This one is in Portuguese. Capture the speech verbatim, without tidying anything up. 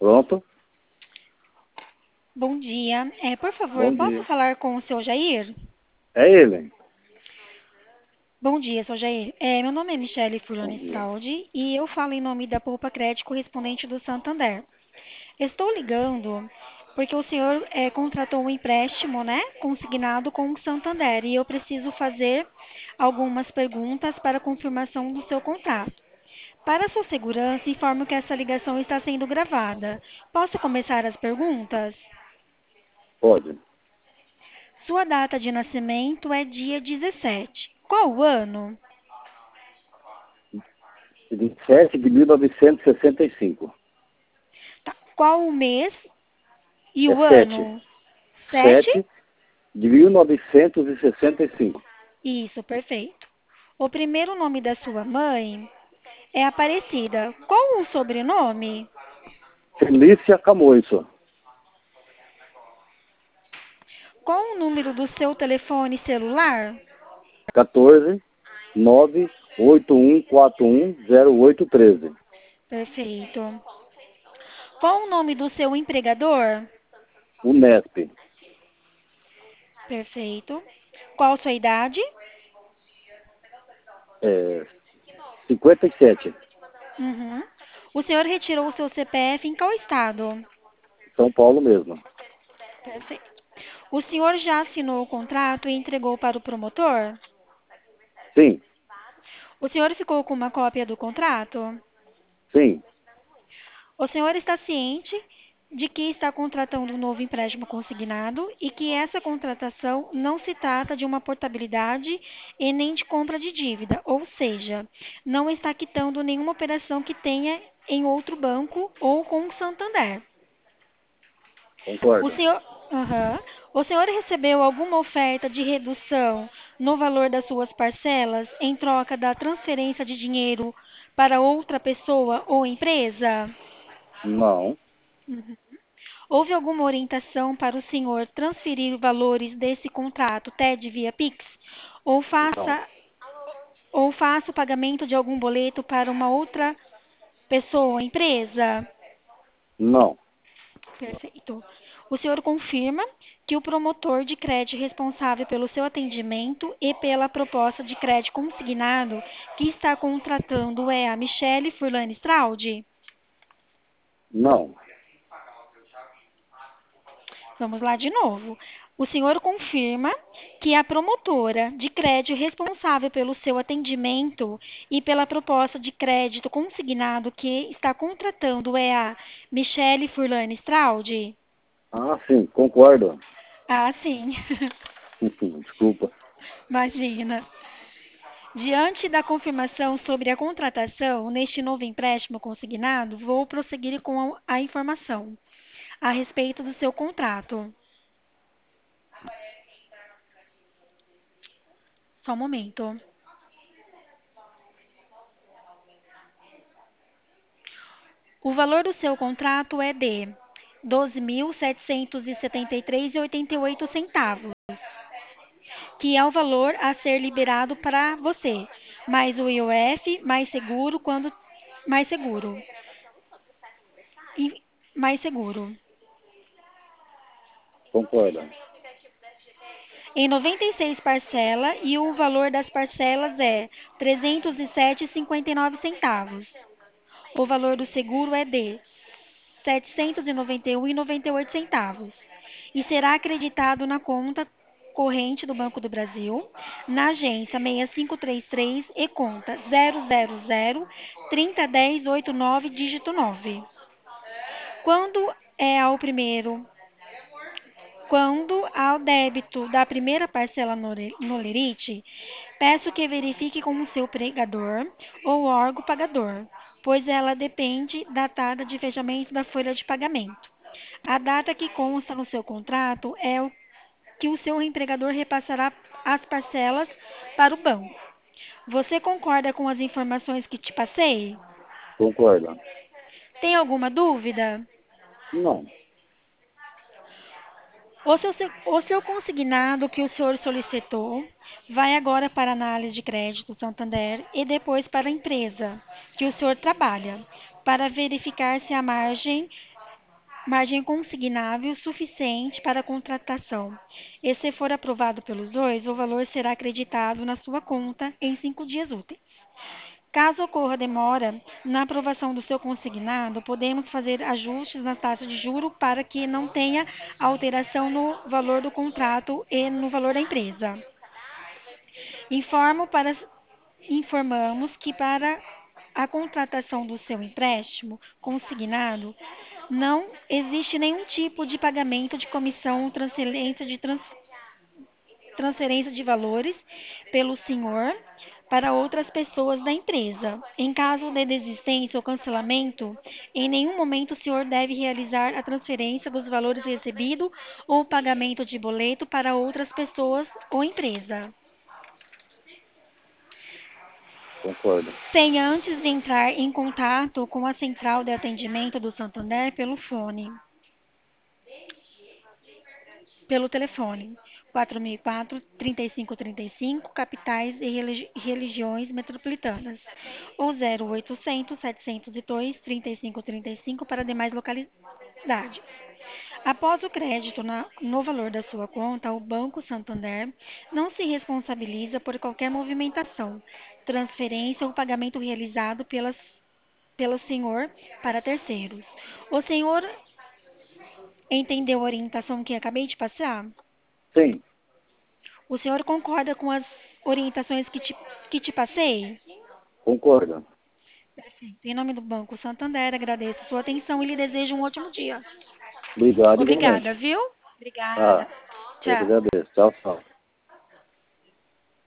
Pronto. Bom dia. É, por favor, Bom posso dia. falar com o seu Jair? É ele. Bom dia, seu Jair. É, meu nome é Michele Bom Furlani dia. Straldi e eu falo em nome da Poupa Crédito correspondente do Santander. Estou ligando porque o senhor é, contratou um empréstimo, né, consignado com o Santander e eu preciso fazer algumas perguntas para confirmação do seu contrato. Para sua segurança, informo que essa ligação está sendo gravada. Posso começar as perguntas? Pode. Sua data de nascimento é dia dezessete. Qual o ano? vinte e sete de mil novecentos e sessenta e cinco. Tá. Qual o mês e É o sete. ano? Sete? Sete de mil novecentos e sessenta e cinco. Isso, perfeito. O primeiro nome da sua mãe é Aparecida. Qual o sobrenome? Felícia Camoiso. Qual o número do seu telefone celular? quatorze nove oito um quatro um zero oito treze. Perfeito. Qual o nome do seu empregador? Unesp. Perfeito. Qual sua idade? É, cinquenta e sete. Uhum. O senhor retirou o seu C P F em qual estado? São Paulo mesmo. Perfeito. O senhor já assinou o contrato e entregou para o promotor? Sim. O senhor ficou com uma cópia do contrato? Sim. O senhor está ciente de que está contratando um novo empréstimo consignado e que essa contratação não se trata de uma portabilidade e nem de compra de dívida, ou seja, não está quitando nenhuma operação que tenha em outro banco ou com o Santander. O Concordo. senhor, Aham. O senhor recebeu alguma oferta de redução no valor das suas parcelas em troca da transferência de dinheiro para outra pessoa ou empresa? Não. Uhum. Houve alguma orientação para o senhor transferir valores desse contrato T E D via Pix? Ou Não. faça, ou faça o pagamento de algum boleto para uma outra pessoa ou empresa? Não. Perfeito. O senhor confirma que o promotor de crédito responsável pelo seu atendimento e pela proposta de crédito consignado que está contratando é a Michele Furlani Straldi? Não. Vamos lá de novo. O senhor confirma que a promotora de crédito responsável pelo seu atendimento e pela proposta de crédito consignado que está contratando é a Michele Furlani Straldi? Ah, sim. Concordo. Ah, sim. Desculpa. Imagina. Diante da confirmação sobre a contratação neste novo empréstimo consignado, vou prosseguir com a informação a respeito do seu contrato. Só um momento. O valor do seu contrato é de doze mil setecentos e setenta e três vírgula oitenta e oito centavos, que é o valor a ser liberado para você, mais o I O F, mais seguro quando mais seguro. E mais seguro. Concordo. Em noventa e seis parcelas e o valor das parcelas é trezentos e sete vírgula cinquenta e nove centavos. O valor do seguro é de setecentos e noventa e um vírgula noventa e oito centavos e será acreditado na conta corrente do Banco do Brasil, na agência seis cinco três três e conta zero zero zero trinta dez oitenta e nove dígito nove. Quando é ao primeiro Quando ao débito da primeira parcela no le- no lerite, peço que verifique com o seu pregador ou órgão pagador, pois ela depende da data de fechamento da folha de pagamento. A data que consta no seu contrato é o que o seu empregador repassará as parcelas para o banco. Você concorda com as informações que te passei? Concordo. Tem alguma dúvida? Não. O seu, o seu consignado que o senhor solicitou vai agora para a análise de crédito Santander e depois para a empresa que o senhor trabalha, para verificar se a margem margem consignável suficiente para a contratação. E se for aprovado pelos dois, o valor será acreditado na sua conta em cinco dias úteis. Caso ocorra demora na aprovação do seu consignado, podemos fazer ajustes na taxa de juro para que não tenha alteração no valor do contrato e no valor da empresa. Informo para, informamos que para a contratação do seu empréstimo consignado, não existe nenhum tipo de pagamento de comissão ou transferência de, trans, transferência de valores pelo senhor para outras pessoas da empresa. Em caso de desistência ou cancelamento, em nenhum momento o senhor deve realizar a transferência dos valores recebidos ou o pagamento de boleto para outras pessoas ou empresa, Concordo. sem antes entrar em contato com a central de atendimento do Santander pelo fone, pelo telefone quatro mil e quatro, trinta e cinco trinta e cinco, capitais e religi- regiões metropolitanas, ou zero oitocentos, setecentos e dois, trinta e cinco trinta e cinco para demais localidades. Após o crédito na- no valor da sua conta, o Banco Santander não se responsabiliza por qualquer movimentação, transferência ou pagamento realizado pelas, pelo senhor para terceiros. O senhor entendeu a orientação que acabei de passar? Sim, O senhor concorda com as orientações que te, que te passei? concordo. Perfeito. Em nome do Banco Santander, agradeço sua atenção e lhe desejo um ótimo dia. Obrigado igualmente. Obrigada, viu? Obrigada. Ah, eu que Tchau. agradeço. Tchau, tchau.